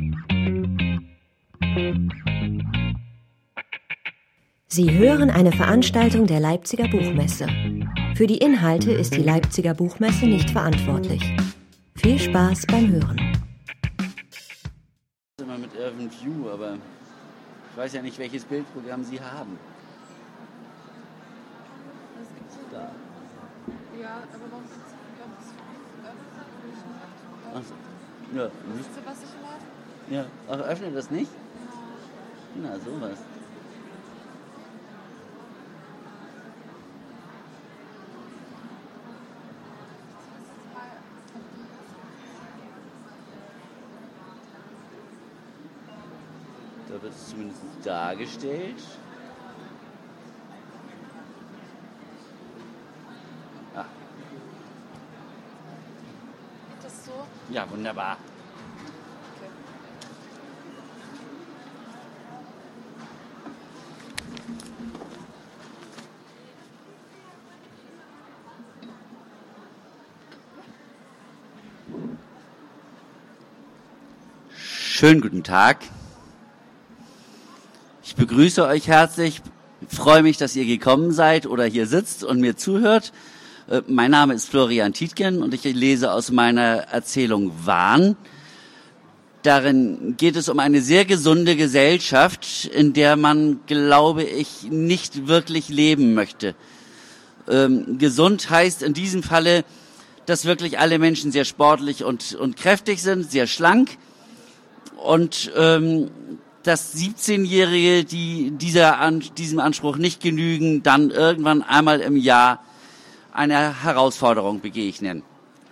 Sie hören eine Veranstaltung der Leipziger Buchmesse. Für die Inhalte ist die Leipziger Buchmesse nicht verantwortlich. Viel Spaß beim Hören. Immer mit Urban View, aber ich weiß ja nicht, welches Bildprogramm Sie haben. Was gibt's denn da? Ja, aber warum gibt es Ach so. Ja. Wisst ihr, was ich mache? Ja. Ach, öffnet das nicht? Na, sowas. Da wird es zumindest dargestellt. Ah. Geht das so? Ja, wunderbar. Okay. Schönen guten Tag. Ich begrüße euch herzlich, freue mich, dass ihr gekommen seid oder hier sitzt und mir zuhört. Mein Name ist Florian Tietgen und ich lese aus meiner Erzählung Wahn. Darin geht es um eine sehr gesunde Gesellschaft, in der man, glaube ich, nicht wirklich leben möchte. Gesund heißt in diesem Falle, dass wirklich alle Menschen sehr sportlich und kräftig sind, sehr schlank und dass 17-Jährige, die diesem Anspruch nicht genügen, dann irgendwann einmal im Jahr einer Herausforderung begegnen.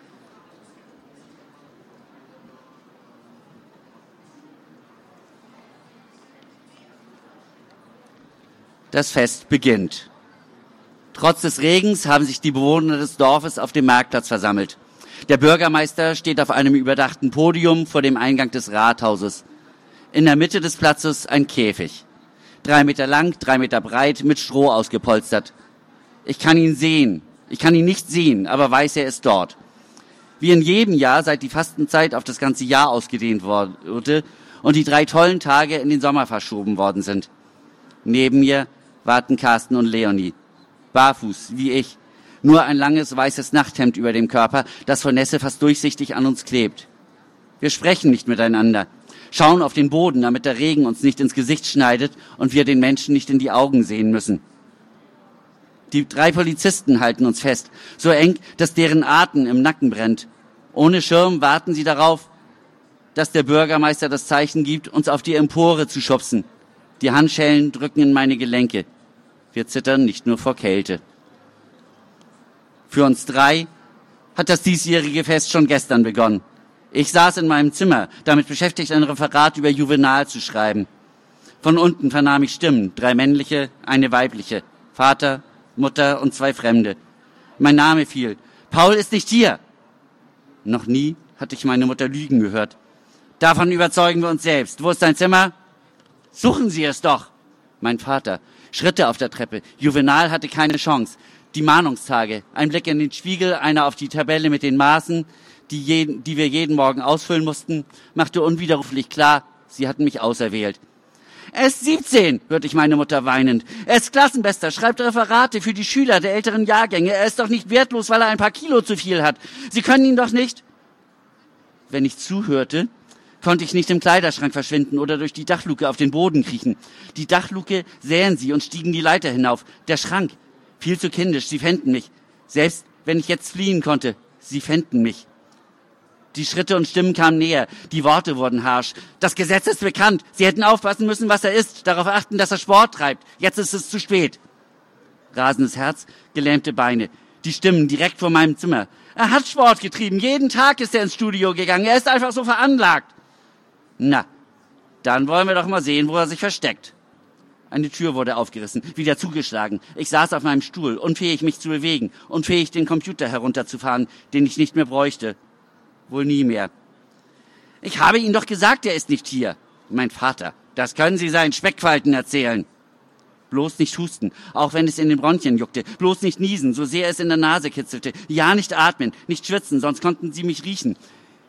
Das Fest beginnt. Trotz des Regens haben sich die Bewohner des Dorfes auf dem Marktplatz versammelt. Der Bürgermeister steht auf einem überdachten Podium vor dem Eingang des Rathauses. In der Mitte des Platzes ein Käfig. 3 Meter lang, 3 Meter breit, mit Stroh ausgepolstert. Ich kann ihn sehen. Ich kann ihn nicht sehen, aber weiß, er ist dort. Wie in jedem Jahr, seit die Fastenzeit auf das ganze Jahr ausgedehnt wurde und die 3 tollen Tage in den Sommer verschoben worden sind. Neben mir warten Carsten und Leonie. Barfuß, wie ich. Nur ein langes weißes Nachthemd über dem Körper, das von Nässe fast durchsichtig an uns klebt. Wir sprechen nicht miteinander. Schauen auf den Boden, damit der Regen uns nicht ins Gesicht schneidet und wir den Menschen nicht in die Augen sehen müssen. Die 3 Polizisten halten uns fest, so eng, dass deren Atem im Nacken brennt. Ohne Schirm warten sie darauf, dass der Bürgermeister das Zeichen gibt, uns auf die Empore zu schubsen. Die Handschellen drücken in meine Gelenke. Wir zittern nicht nur vor Kälte. Für uns 3 hat das diesjährige Fest schon gestern begonnen. Ich saß in meinem Zimmer, damit beschäftigt, ein Referat über Juvenal zu schreiben. Von unten vernahm ich Stimmen, 3 männliche, eine weibliche, Vater, Mutter und 2 Fremde. Mein Name fiel. Paul ist nicht hier. Noch nie hatte ich meine Mutter lügen gehört. Davon überzeugen wir uns selbst. Wo ist dein Zimmer? Suchen Sie es doch. Mein Vater. Schritte auf der Treppe. Juvenal hatte keine Chance. Die Mahnungstage. Ein Blick in den Spiegel, einer auf die Tabelle mit den Maßen, die wir jeden Morgen ausfüllen mussten, machte unwiderruflich klar, sie hatten mich auserwählt. Er ist 17, hörte ich meine Mutter weinend. Er ist Klassenbester, schreibt Referate für die Schüler der älteren Jahrgänge. Er ist doch nicht wertlos, weil er ein paar Kilo zu viel hat. Sie können ihn doch nicht... Wenn ich zuhörte, konnte ich nicht im Kleiderschrank verschwinden oder durch die Dachluke auf den Boden kriechen. Die Dachluke sähen sie und stiegen die Leiter hinauf. Der Schrank, viel zu kindisch, sie fänden mich. Selbst wenn ich jetzt fliehen konnte, sie fänden mich. Die Schritte und Stimmen kamen näher, die Worte wurden harsch. Das Gesetz ist bekannt, Sie hätten aufpassen müssen, was er isst, darauf achten, dass er Sport treibt. Jetzt ist es zu spät. Rasendes Herz, gelähmte Beine, die Stimmen direkt vor meinem Zimmer. Er hat Sport getrieben, jeden Tag ist er ins Studio gegangen, er ist einfach so veranlagt. Na, dann wollen wir doch mal sehen, wo er sich versteckt. Eine Tür wurde aufgerissen, wieder zugeschlagen. Ich saß auf meinem Stuhl, unfähig mich zu bewegen, unfähig den Computer herunterzufahren, den ich nicht mehr bräuchte. Wohl nie mehr. Ich habe Ihnen doch gesagt, er ist nicht hier. Mein Vater, das können Sie seinen Speckfalten erzählen. Bloß nicht husten, auch wenn es in den Bronchien juckte. Bloß nicht niesen, so sehr es in der Nase kitzelte. Ja, nicht atmen, nicht schwitzen, sonst konnten Sie mich riechen.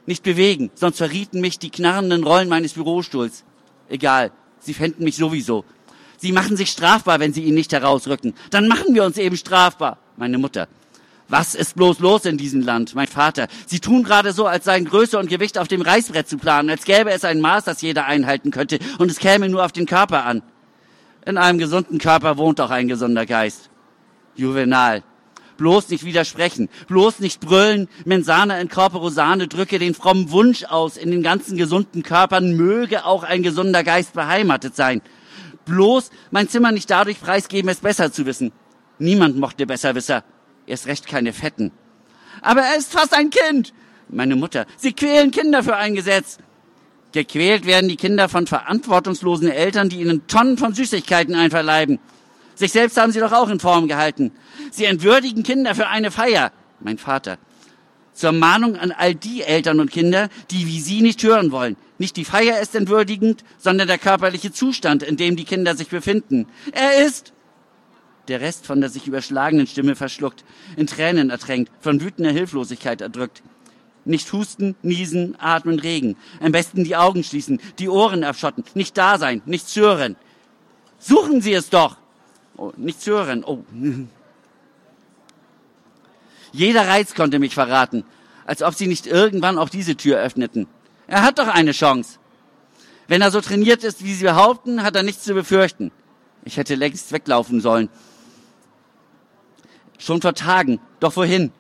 Nicht bewegen, sonst verrieten mich die knarrenden Rollen meines Bürostuhls. Egal, sie fänden mich sowieso. Sie machen sich strafbar, wenn sie ihn nicht herausrücken. Dann machen wir uns eben strafbar. Meine Mutter. Was ist bloß los in diesem Land? Mein Vater. Sie tun gerade so, als seien Größe und Gewicht auf dem Reißbrett zu planen, als gäbe es ein Maß, das jeder einhalten könnte, und es käme nur auf den Körper an. In einem gesunden Körper wohnt auch ein gesunder Geist. Juvenal. Bloß nicht widersprechen, bloß nicht brüllen. Mensana in corpore sane drücke den frommen Wunsch aus, in den ganzen gesunden Körpern möge auch ein gesunder Geist beheimatet sein. Bloß mein Zimmer nicht dadurch preisgeben, es besser zu wissen. Niemand mochte Besserwisser. Erst recht keine Fetten. Aber er ist fast ein Kind. Meine Mutter, Sie quälen Kinder für ein Gesetz. Gequält werden die Kinder von verantwortungslosen Eltern, die ihnen Tonnen von Süßigkeiten einverleiben. Sich selbst haben sie doch auch in Form gehalten. Sie entwürdigen Kinder für eine Feier. Mein Vater. Zur Mahnung an all die Eltern und Kinder, die wie Sie nicht hören wollen. Nicht die Feier ist entwürdigend, sondern der körperliche Zustand, in dem die Kinder sich befinden. Er ist... Der Rest von der sich überschlagenen Stimme verschluckt, in Tränen ertränkt, von wütender Hilflosigkeit erdrückt. Nicht husten, niesen, atmen, regen. Am besten die Augen schließen, die Ohren abschotten, nicht da sein, nichts hören. Suchen Sie es doch! Oh, nichts hören, oh. Jeder Reiz konnte mich verraten, als ob sie nicht irgendwann auch diese Tür öffneten. Er hat doch eine Chance. Wenn er so trainiert ist, wie Sie behaupten, hat er nichts zu befürchten. Ich hätte längst weglaufen sollen. Schon vor Tagen, doch wohin?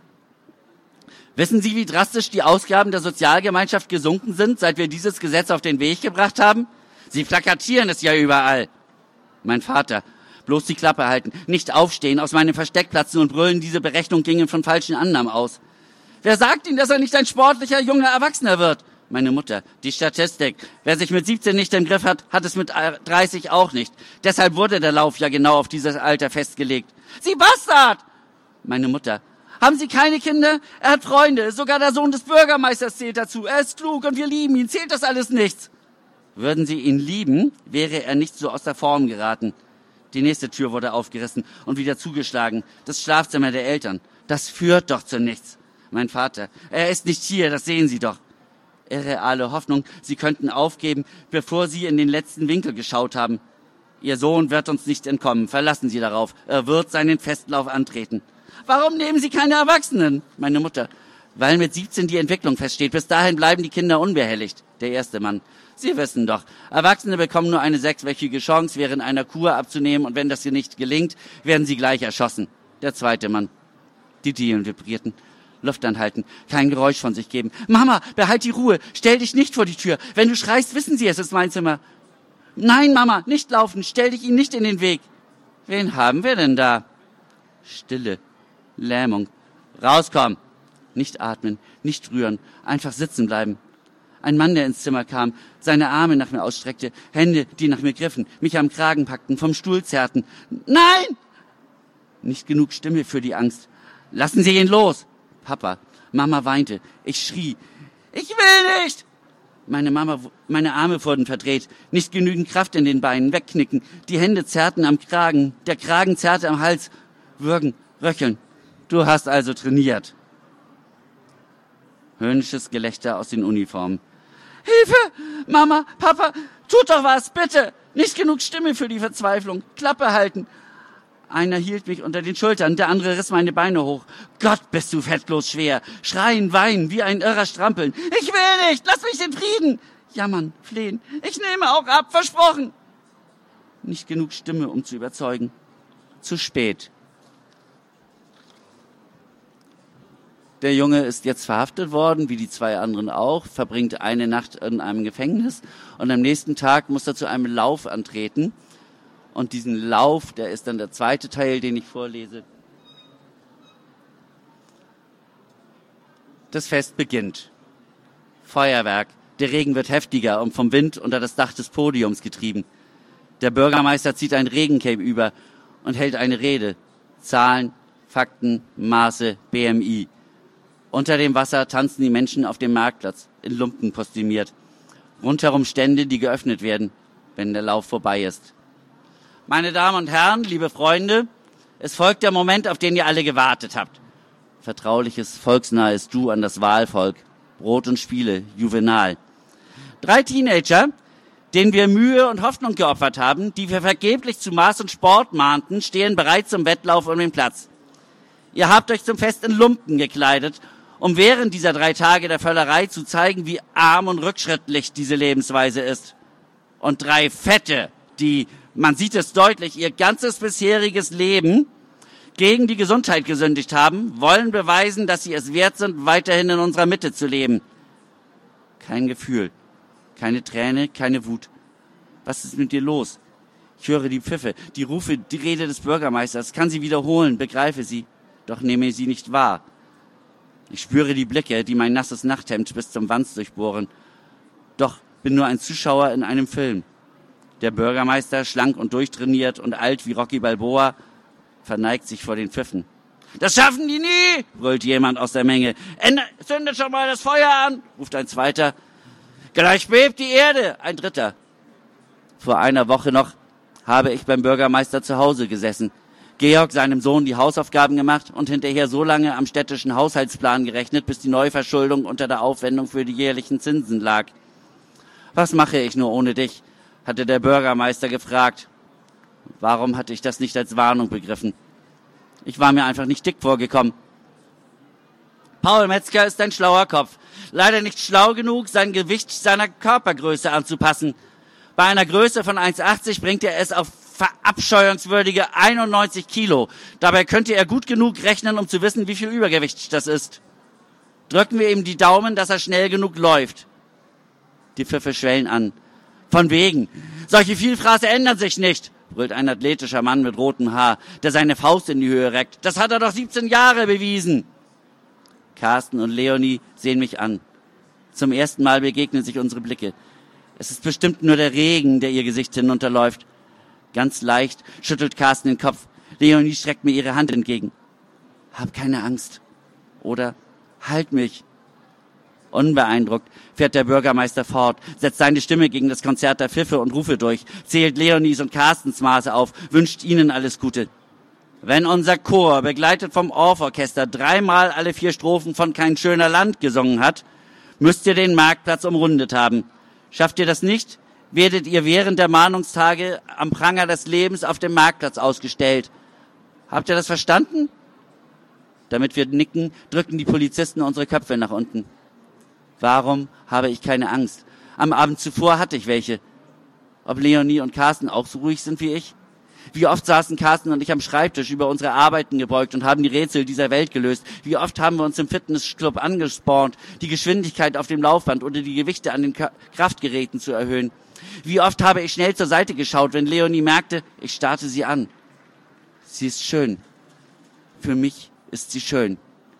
Wissen Sie, wie drastisch die Ausgaben der Sozialgemeinschaft gesunken sind, seit wir dieses Gesetz auf den Weg gebracht haben? Sie plakatieren es ja überall. Mein Vater, bloß die Klappe halten, nicht aufstehen, aus meinem Versteck platzen und brüllen, diese Berechnung ginge von falschen Annahmen aus. Wer sagt Ihnen, dass er nicht ein sportlicher, junger Erwachsener wird? Meine Mutter, die Statistik. Wer sich mit 17 nicht im Griff hat, hat es mit 30 auch nicht. Deshalb wurde der Lauf ja genau auf dieses Alter festgelegt. Sie Bastard! Meine Mutter. Haben Sie keine Kinder? Er hat Freunde. Sogar der Sohn des Bürgermeisters zählt dazu. Er ist klug und wir lieben ihn. Zählt das alles nichts? Würden Sie ihn lieben, wäre er nicht so aus der Form geraten. Die nächste Tür wurde aufgerissen und wieder zugeschlagen. Das Schlafzimmer der Eltern. Das führt doch zu nichts. Mein Vater. Er ist nicht hier, das sehen Sie doch. Irreale Hoffnung, Sie könnten aufgeben, bevor Sie in den letzten Winkel geschaut haben. Ihr Sohn wird uns nicht entkommen. Verlassen Sie darauf. Er wird seinen Festlauf antreten. Warum nehmen Sie keine Erwachsenen? Meine Mutter. Weil mit 17 die Entwicklung feststeht. Bis dahin bleiben die Kinder unbehelligt. Der erste Mann. Sie wissen doch, Erwachsene bekommen nur eine 6-wöchige Chance, während einer Kur abzunehmen, und wenn das hier nicht gelingt, werden sie gleich erschossen. Der zweite Mann. Die Dielen vibrierten. Luft anhalten, kein Geräusch von sich geben. Mama, behalt die Ruhe, stell dich nicht vor die Tür. Wenn du schreist, wissen sie, es ist mein Zimmer. Nein, Mama, nicht laufen, stell dich ihnen nicht in den Weg. Wen haben wir denn da? Stille, Lähmung. Rauskommen. Nicht atmen, nicht rühren, einfach sitzen bleiben. Ein Mann, der ins Zimmer kam, seine Arme nach mir ausstreckte, Hände, die nach mir griffen, mich am Kragen packten, vom Stuhl zerrten. Nein! Nicht genug Stimme für die Angst. Lassen Sie ihn los! Papa, Mama weinte. Ich schrie. Ich will nicht! Meine Arme wurden verdreht. Nicht genügend Kraft in den Beinen. Wegknicken. Die Hände zerrten am Kragen. Der Kragen zerrte am Hals. Würgen, röcheln. Du hast also trainiert. Höhnisches Gelächter aus den Uniformen. Hilfe! Mama, Papa, tut doch was, bitte! Nicht genug Stimme für die Verzweiflung. Klappe halten. Einer hielt mich unter den Schultern, der andere riss meine Beine hoch. Gott, bist du fettlos schwer. Schreien, weinen, wie ein Irrer strampeln. Ich will nicht, lass mich in Frieden. Jammern, flehen. Ich nehme auch ab, versprochen. Nicht genug Stimme, um zu überzeugen. Zu spät. Der Junge ist jetzt verhaftet worden, wie die 2 anderen auch, verbringt eine Nacht in einem Gefängnis und am nächsten Tag muss er zu einem Lauf antreten. Und diesen Lauf, der ist dann der zweite Teil, den ich vorlese. Das Fest beginnt. Feuerwerk. Der Regen wird heftiger und vom Wind unter das Dach des Podiums getrieben. Der Bürgermeister zieht ein Regencape über und hält eine Rede. Zahlen, Fakten, Maße, BMI. Unter dem Wasser tanzen die Menschen auf dem Marktplatz, in Lumpen kostümiert. Rundherum Stände, die geöffnet werden, wenn der Lauf vorbei ist. Meine Damen und Herren, liebe Freunde, es folgt der Moment, auf den ihr alle gewartet habt. Vertrauliches, volksnahes Du an das Wahlvolk. Brot und Spiele, Juvenal. 3 Teenager, denen wir Mühe und Hoffnung geopfert haben, die wir vergeblich zu Maß und Sport mahnten, stehen bereit zum Wettlauf um den Platz. Ihr habt euch zum Fest in Lumpen gekleidet, um während dieser 3 Tage der Völlerei zu zeigen, wie arm und rückschrittlich diese Lebensweise ist. Und 3 Fette, die, man sieht es deutlich, ihr ganzes bisheriges Leben gegen die Gesundheit gesündigt haben, wollen beweisen, dass sie es wert sind, weiterhin in unserer Mitte zu leben. Kein Gefühl, keine Träne, keine Wut. Was ist mit dir los? Ich höre die Pfiffe, die Rufe, die Rede des Bürgermeisters, kann sie wiederholen, begreife sie, doch nehme sie nicht wahr. Ich spüre die Blicke, die mein nasses Nachthemd bis zum Wanst durchbohren. Doch bin nur ein Zuschauer in einem Film. Der Bürgermeister, schlank und durchtrainiert und alt wie Rocky Balboa, verneigt sich vor den Pfiffen. »Das schaffen die nie«, brüllt jemand aus der Menge. »Zündet schon mal das Feuer an«, ruft ein zweiter. »Gleich bebt die Erde«, ein dritter. Vor einer Woche noch habe ich beim Bürgermeister zu Hause gesessen, Georg seinem Sohn die Hausaufgaben gemacht und hinterher so lange am städtischen Haushaltsplan gerechnet, bis die Neuverschuldung unter der Aufwendung für die jährlichen Zinsen lag. »Was mache ich nur ohne dich?«, hatte der Bürgermeister gefragt. Warum hatte ich das nicht als Warnung begriffen? Ich war mir einfach nicht dick vorgekommen. Paul Metzger ist ein schlauer Kopf. Leider nicht schlau genug, sein Gewicht seiner Körpergröße anzupassen. Bei einer Größe von 1,80 bringt er es auf verabscheuungswürdige 91 Kilo. Dabei könnte er gut genug rechnen, um zu wissen, wie viel Übergewicht das ist. Drücken wir ihm die Daumen, dass er schnell genug läuft. Die Pfiffe schwellen an. Von wegen. Solche Vielfraße ändern sich nicht, brüllt ein athletischer Mann mit rotem Haar, der seine Faust in die Höhe reckt. Das hat er doch 17 Jahre bewiesen. Carsten und Leonie sehen mich an. Zum ersten Mal begegnen sich unsere Blicke. Es ist bestimmt nur der Regen, der ihr Gesicht hinunterläuft. Ganz leicht schüttelt Carsten den Kopf. Leonie streckt mir ihre Hand entgegen. Hab keine Angst. Oder halt mich. Unbeeindruckt fährt der Bürgermeister fort, setzt seine Stimme gegen das Konzert der Pfiffe und Rufe durch, zählt Leonies und Carstens Maße auf, wünscht ihnen alles Gute. Wenn unser Chor, begleitet vom Orff-Orchester, 3-mal alle 4 Strophen von Kein schöner Land gesungen hat, müsst ihr den Marktplatz umrundet haben. Schafft ihr das nicht, werdet ihr während der Mahnungstage am Pranger des Lebens auf dem Marktplatz ausgestellt. Habt ihr das verstanden? Damit wir nicken, drücken die Polizisten unsere Köpfe nach unten. Warum habe ich keine Angst? Am Abend zuvor hatte ich welche. Ob Leonie und Carsten auch so ruhig sind wie ich? Wie oft saßen Carsten und ich am Schreibtisch über unsere Arbeiten gebeugt und haben die Rätsel dieser Welt gelöst? Wie oft haben wir uns im Fitnessclub angespornt, die Geschwindigkeit auf dem Laufband oder die Gewichte an den Kraftgeräten zu erhöhen? Wie oft habe ich schnell zur Seite geschaut, wenn Leonie merkte, ich starrte sie an. Sie ist schön. Für mich ist sie schön.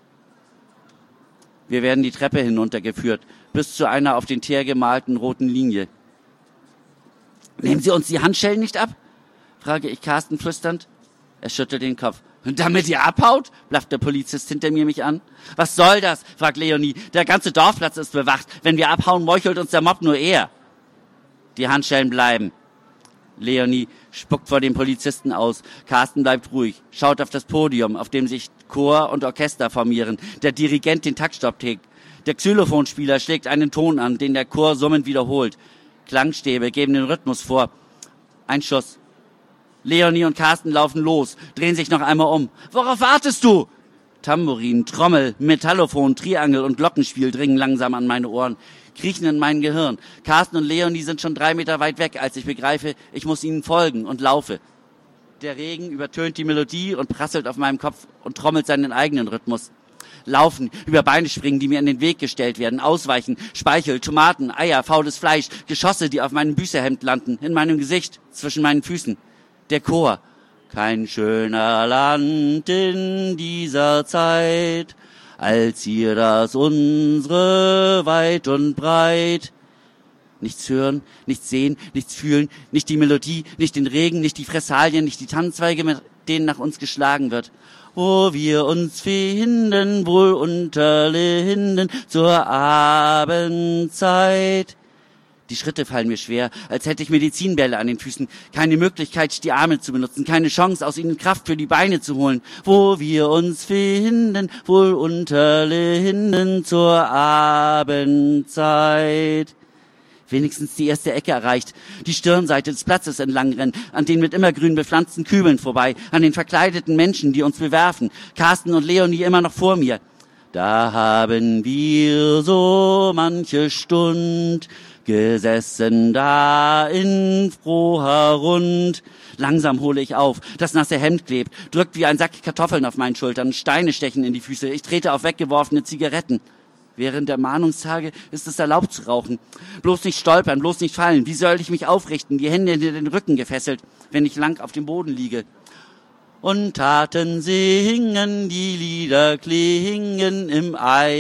Wir werden die Treppe hinuntergeführt, bis zu einer auf den Teer gemalten roten Linie. »Nehmen Sie uns die Handschellen nicht ab?«, frage ich Carsten flüsternd. Er schüttelt den Kopf. »Und damit ihr abhaut?«, blafft der Polizist hinter mir mich an. »Was soll das?«, fragt Leonie. »Der ganze Dorfplatz ist bewacht. Wenn wir abhauen, meuchelt uns der Mob nur eher.« Die Handschellen bleiben. Leonie spuckt vor dem Polizisten aus. Carsten bleibt ruhig, schaut auf das Podium, auf dem sich Chor und Orchester formieren. Der Dirigent den Taktstopp trägt. Der Xylophonspieler schlägt einen Ton an, den der Chor summend wiederholt. Klangstäbe geben den Rhythmus vor. Ein Schuss. Leonie und Carsten laufen los, drehen sich noch einmal um. »Worauf wartest du?« Tambourin, Trommel, Metallophon, Triangel und Glockenspiel dringen langsam an meine Ohren, kriechen in mein Gehirn. Carsten und Leonie sind schon 3 Meter weit weg, als ich begreife, ich muss ihnen folgen und laufe. Der Regen übertönt die Melodie und prasselt auf meinem Kopf und trommelt seinen eigenen Rhythmus. Laufen, über Beine springen, die mir in den Weg gestellt werden, ausweichen, Speichel, Tomaten, Eier, faules Fleisch, Geschosse, die auf meinem Büßerhemd landen, in meinem Gesicht, zwischen meinen Füßen. Der Chor. Kein schöner Land in dieser Zeit, als hier das unsere weit und breit. Nichts hören, nichts sehen, nichts fühlen, nicht die Melodie, nicht den Regen, nicht die Fressalien, nicht die Tannenzweige, mit denen nach uns geschlagen wird. Wo wir uns finden, wohl unter Linden zur Abendzeit. Die Schritte fallen mir schwer, als hätte ich Medizinbälle an den Füßen. Keine Möglichkeit, die Arme zu benutzen, keine Chance, aus ihnen Kraft für die Beine zu holen. Wo wir uns finden, wohl unter Linden zur Abendzeit. Wenigstens die erste Ecke erreicht, die Stirnseite des Platzes entlangrennen, an den mit immergrün bepflanzten Kübeln vorbei, an den verkleideten Menschen, die uns bewerfen. Carsten und Leonie immer noch vor mir. Da haben wir so manche Stund gesessen da in froher Rund. Langsam hole ich auf, das nasse Hemd klebt, drückt wie ein Sack Kartoffeln auf meinen Schultern, Steine stechen in die Füße, ich trete auf weggeworfene Zigaretten. Während der Mahnungstage ist es erlaubt zu rauchen. Bloß nicht stolpern, bloß nicht fallen. Wie soll ich mich aufrichten, die Hände in den Rücken gefesselt, wenn ich lang auf dem Boden liege? Und Taten singen, die Lieder klingen im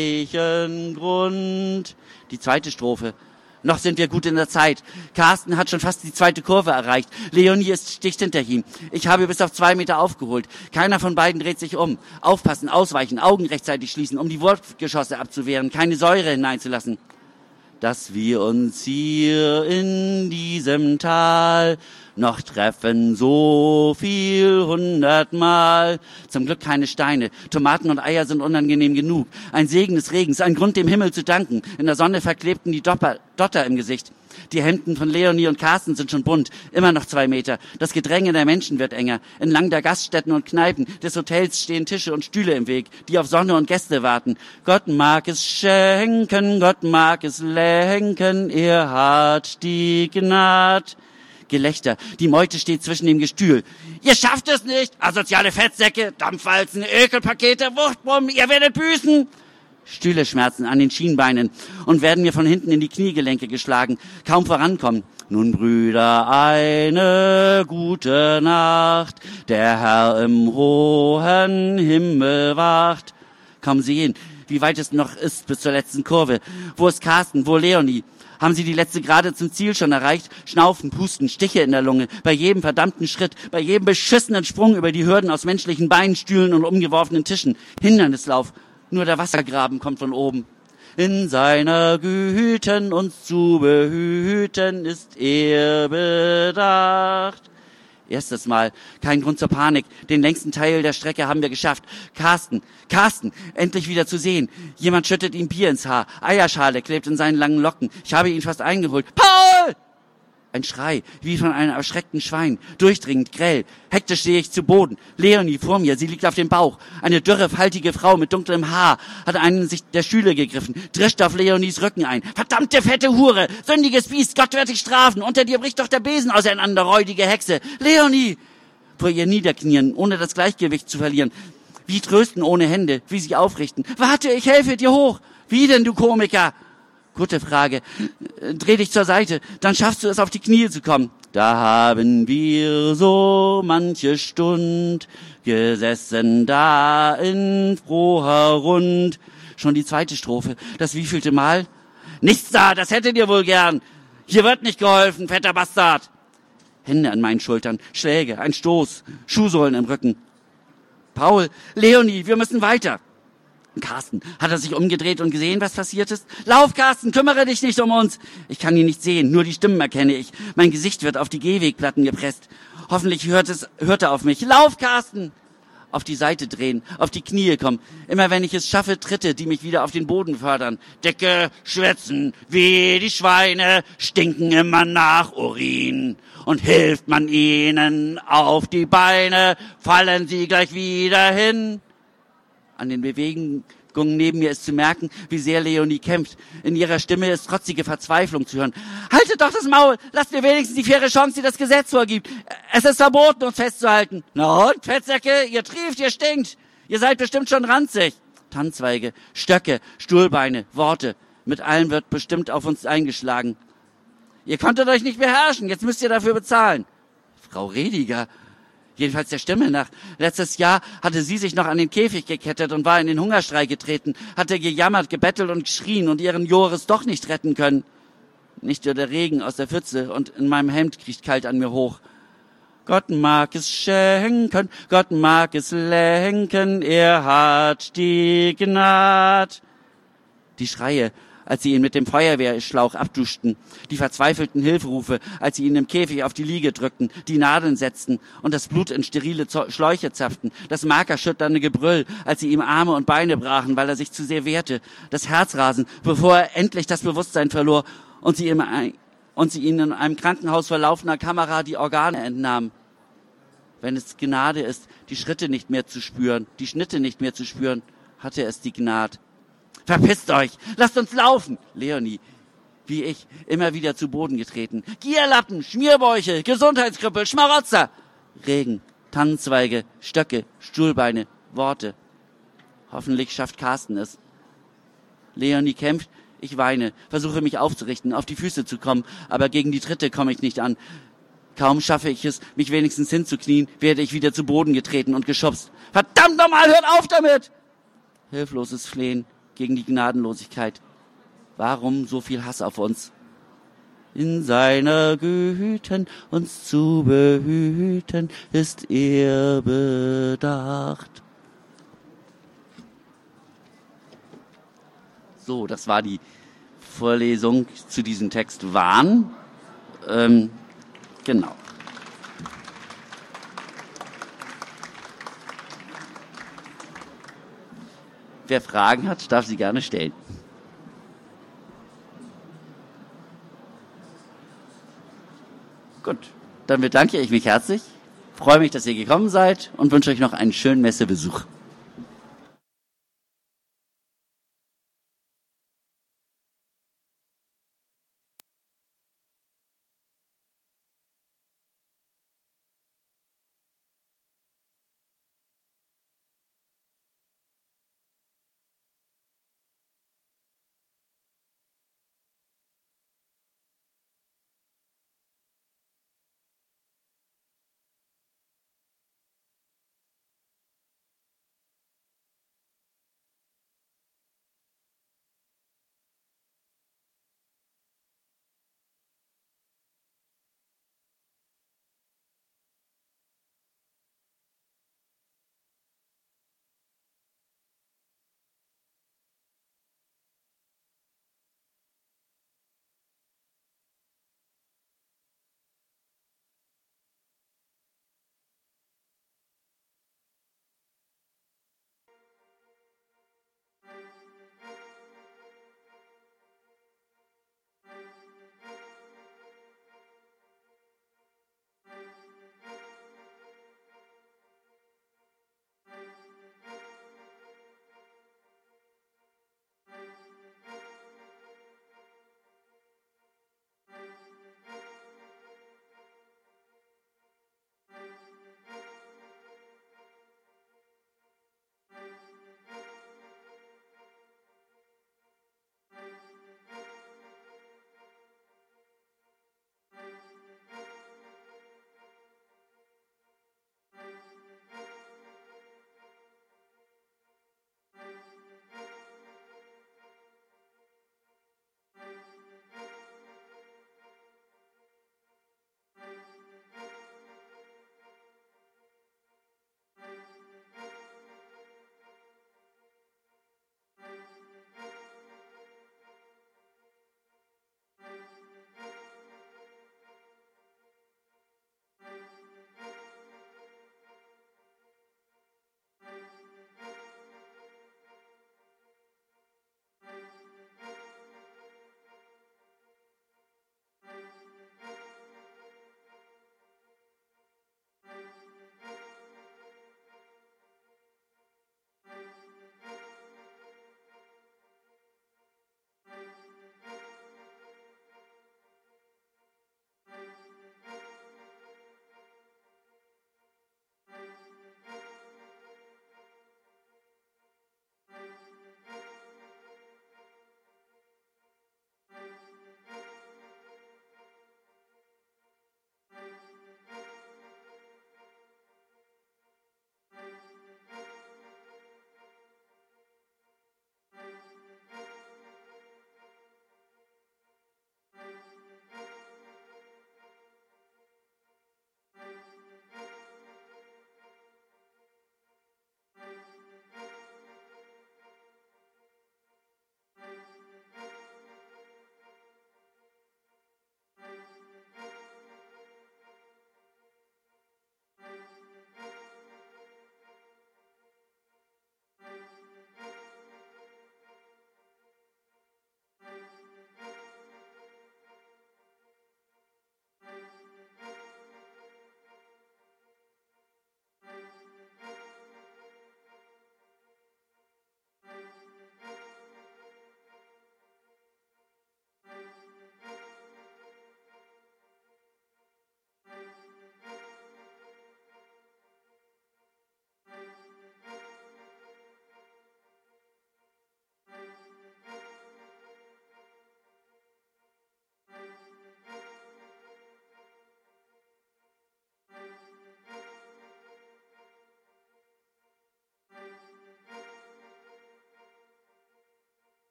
Eichengrund. Die zweite Strophe. Noch sind wir gut in der Zeit. Carsten hat schon fast die zweite Kurve erreicht. Leonie ist dicht hinter ihm. Ich habe bis auf 2 Meter aufgeholt. Keiner von beiden dreht sich um. Aufpassen, ausweichen, Augen rechtzeitig schließen, um die Wurfgeschosse abzuwehren, keine Säure hineinzulassen. Dass wir uns hier in diesem Tal noch treffen, so viel 100-mal. Zum Glück keine Steine. Tomaten und Eier sind unangenehm genug. Ein Segen des Regens, ein Grund, dem Himmel zu danken. In der Sonne verklebten die Dotter im Gesicht. Die Hemden von Leonie und Carsten sind schon bunt. Immer noch 2 Meter. Das Gedränge der Menschen wird enger. Entlang der Gaststätten und Kneipen des Hotels stehen Tische und Stühle im Weg, die auf Sonne und Gäste warten. Gott mag es schenken, Gott mag es lenken, er hat die Gnad. Gelächter. Die Meute steht zwischen dem Gestühl. Ihr schafft es nicht! Asoziale Fettsäcke, Dampfwalzen, Ökelpakete, Wuchtbomben, ihr werdet büßen! Stühle schmerzen an den Schienbeinen und werden mir von hinten in die Kniegelenke geschlagen. Kaum vorankommen. Nun, Brüder, eine gute Nacht. Der Herr im hohen Himmel wacht. Kaum sehen, wie weit es noch ist bis zur letzten Kurve. Wo ist Carsten? Wo Leonie? Haben sie die letzte Gerade zum Ziel schon erreicht? Schnaufen, Pusten, Stiche in der Lunge. Bei jedem verdammten Schritt, bei jedem beschissenen Sprung über die Hürden aus menschlichen Beinen, Stühlen und umgeworfenen Tischen. Hindernislauf. Nur der Wassergraben kommt von oben. In seiner Güten uns zu behüten ist er bedacht. Erstes Mal. Kein Grund zur Panik. Den längsten Teil der Strecke haben wir geschafft. Carsten, endlich wieder zu sehen. Jemand schüttet ihm Bier ins Haar. Eierschale klebt in seinen langen Locken. Ich habe ihn fast eingeholt. Paul! Ein Schrei, wie von einem erschreckten Schwein. Durchdringend, grell. Hektisch sehe ich zu Boden. Leonie vor mir, sie liegt auf dem Bauch. Eine dürre, faltige Frau mit dunklem Haar hat einen sich der Stühle gegriffen, drischt auf Leonies Rücken ein. Verdammte fette Hure! Sündiges Biest, Gott wird dich strafen! Unter dir bricht doch der Besen auseinander, räudige Hexe! Leonie! Vor ihr niederknien, ohne das Gleichgewicht zu verlieren. Wie trösten ohne Hände, wie sie aufrichten. Warte, ich helfe dir hoch! Wie denn, du Komiker? Gute Frage. Dreh dich zur Seite, dann schaffst du es, auf die Knie zu kommen. Da haben wir so manche Stund gesessen da in froher Rund. Schon die zweite Strophe. Das wievielte Mal? Nichts da, das hättet ihr wohl gern. Hier wird nicht geholfen, fetter Bastard. Hände an meinen Schultern, Schläge, ein Stoß, Schuhsohlen im Rücken. Paul, Leonie, wir müssen weiter. Carsten, hat er sich umgedreht und gesehen, was passiert ist? Lauf, Carsten, kümmere dich nicht um uns. Ich kann ihn nicht sehen, nur die Stimmen erkenne ich. Mein Gesicht wird auf die Gehwegplatten gepresst. Hoffentlich hört er auf mich. Lauf, Carsten! Auf die Seite drehen, auf die Knie kommen. Immer wenn ich es schaffe, Tritte, die mich wieder auf den Boden fördern. Dicke schwitzen wie die Schweine, stinken immer nach Urin. Und hilft man ihnen auf die Beine, fallen sie gleich wieder hin. An den Bewegungen neben mir ist zu merken, wie sehr Leonie kämpft. In ihrer Stimme ist trotzige Verzweiflung zu hören. Haltet doch das Maul! Lasst mir wenigstens die faire Chance, die das Gesetz vorgibt. Es ist verboten, uns festzuhalten. Na und, Fettsäcke, ihr trieft, ihr stinkt. Ihr seid bestimmt schon ranzig. Tannenzweige, Stöcke, Stuhlbeine, Worte. Mit allem wird bestimmt auf uns eingeschlagen. Ihr konntet euch nicht beherrschen, jetzt müsst ihr dafür bezahlen. Frau Rediger... Jedenfalls der Stimme nach. Letztes Jahr hatte sie sich noch an den Käfig gekettet und war in den Hungerstreik getreten, hatte gejammert, gebettelt und geschrien und ihren Joris doch nicht retten können. Nicht nur der Regen aus der Pfütze und in meinem Hemd kriecht kalt an mir hoch. Gott mag es schenken, Gott mag es lenken, er hat die Gnad. Die Schreie, als sie ihn mit dem Feuerwehrschlauch abduschten, die verzweifelten Hilferufe, als sie ihn im Käfig auf die Liege drückten, die Nadeln setzten und das Blut in sterile Schläuche zapften, das markerschütternde Gebrüll, als sie ihm Arme und Beine brachen, weil er sich zu sehr wehrte, das Herzrasen, bevor er endlich das Bewusstsein verlor und sie ihnen in einem Krankenhaus vor laufender Kamera die Organe entnahmen. Wenn es Gnade ist, die Schritte nicht mehr zu spüren, die Schnitte nicht mehr zu spüren, hatte es die Gnade. Verpisst euch! Lasst uns laufen! Leonie, wie ich, immer wieder zu Boden getreten. Gierlappen, Schmierbäuche, Gesundheitskrüppel, Schmarotzer! Regen, Tannenzweige, Stöcke, Stuhlbeine, Worte. Hoffentlich schafft Carsten es. Leonie kämpft, ich weine, versuche mich aufzurichten, auf die Füße zu kommen, aber gegen die Tritte komme ich nicht an. Kaum schaffe ich es, mich wenigstens hinzuknien, werde ich wieder zu Boden getreten und geschubst. Verdammt nochmal, hört auf damit! Hilfloses Flehen gegen die Gnadenlosigkeit. Warum so viel Hass auf uns? In seiner Güten uns zu behüten, ist er bedacht. So, das war die Vorlesung zu diesem Text Wahn. Genau. Wer Fragen hat, darf sie gerne stellen. Gut, dann bedanke ich mich herzlich, freue mich, dass ihr gekommen seid und wünsche euch noch einen schönen Messebesuch.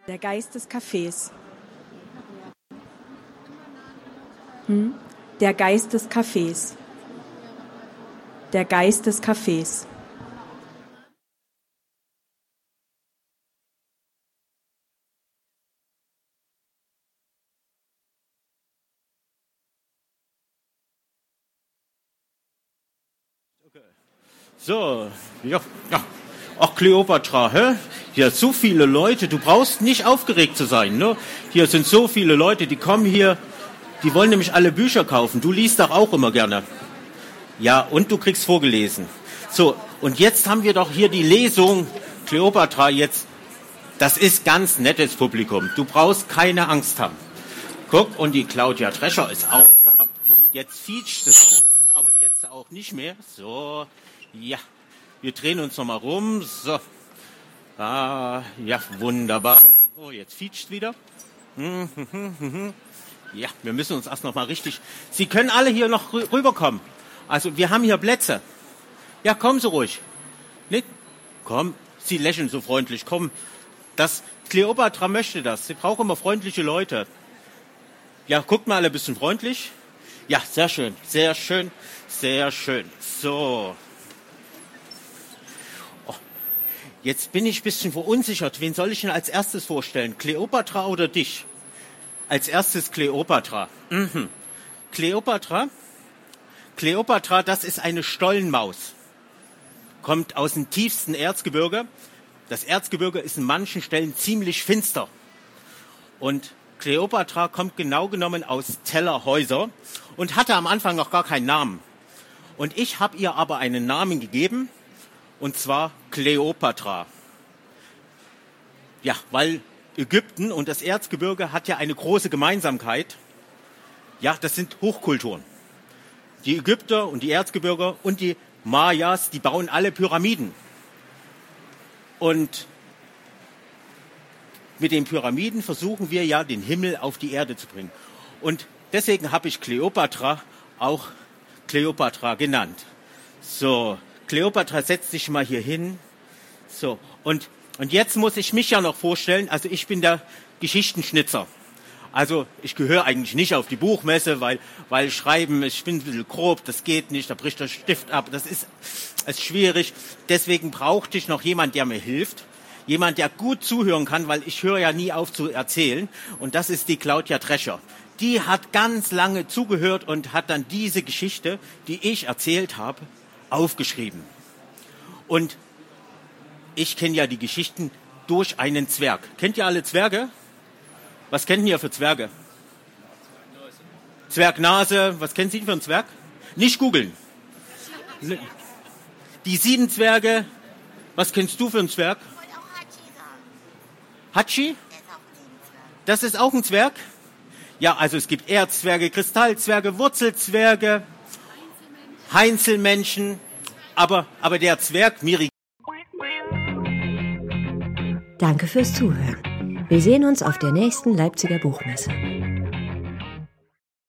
Der Geist des Cafés. Der Geist des Cafés. Der Geist des Cafés. So, ja. Ach, Kleopatra, hä? Hier so viele Leute, du brauchst nicht aufgeregt zu sein, ne? Hier sind so viele Leute, die kommen hier, die wollen nämlich alle Bücher kaufen. Du liest doch auch immer gerne. Ja, und du kriegst vorgelesen. So, und jetzt haben wir doch hier die Lesung, Kleopatra jetzt, das ist ganz nettes Publikum. Du brauchst keine Angst haben. Guck, und die Claudia Drescher ist auch da. Jetzt featscht es, aber jetzt auch nicht mehr. So, ja, wir drehen uns nochmal rum. So, ja, wunderbar. Oh, jetzt featscht wieder. Ja, wir müssen uns erst nochmal richtig... Sie können alle hier noch rüberkommen. Also, wir haben hier Plätze. Ja, kommen Sie ruhig. Nicht? Komm, Sie lächeln so freundlich. Komm, Kleopatra möchte das. Sie braucht immer freundliche Leute. Ja, guckt mal alle ein bisschen freundlich. Ja, sehr schön, sehr schön, sehr schön. So. Oh, jetzt bin ich ein bisschen verunsichert. Wen soll ich denn als erstes vorstellen? Kleopatra oder dich? Als erstes Kleopatra. Kleopatra, das ist eine Stollenmaus. Kommt aus dem tiefsten Erzgebirge. Das Erzgebirge ist in manchen Stellen ziemlich finster. Und Kleopatra kommt genau genommen aus Tellerhäuser und hatte am Anfang noch gar keinen Namen. Und ich habe ihr aber einen Namen gegeben, und zwar Kleopatra. Ja, weil Ägypten und das Erzgebirge hat ja eine große Gemeinsamkeit. Ja, das sind Hochkulturen. Die Ägypter und die Erzgebirger und die Mayas, die bauen alle Pyramiden. Und mit den Pyramiden versuchen wir ja, den Himmel auf die Erde zu bringen. Und deswegen habe ich Kleopatra auch Kleopatra genannt. So, Kleopatra, setz dich mal hier hin. So, und jetzt muss ich mich ja noch vorstellen, also ich bin der Geschichtenschnitzer. Also ich gehöre eigentlich nicht auf die Buchmesse, weil Schreiben, ich bin ein bisschen grob, das geht nicht, da bricht der Stift ab, das ist schwierig. Deswegen brauchte ich noch jemand, der mir hilft. Jemand, der gut zuhören kann, weil ich höre ja nie auf zu erzählen. Und das ist die Claudia Drescher. Die hat ganz lange zugehört und hat dann diese Geschichte, die ich erzählt habe, aufgeschrieben. Und ich kenne ja die Geschichten durch einen Zwerg. Kennt ihr alle Zwerge? Was kennt ihr für Zwerge? Zwergnase. Was kennen Sie für einen Zwerg? Nicht googeln. Die 7 Zwerge. Was kennst du für einen Zwerg? Hatschi? Das ist auch ein Zwerg? Ja, also es gibt Erzzwerge, Kristallzwerge, Wurzelzwerge, Heinzelmenschen. Aber der Zwerg, Miri. Danke fürs Zuhören. Wir sehen uns auf der nächsten Leipziger Buchmesse.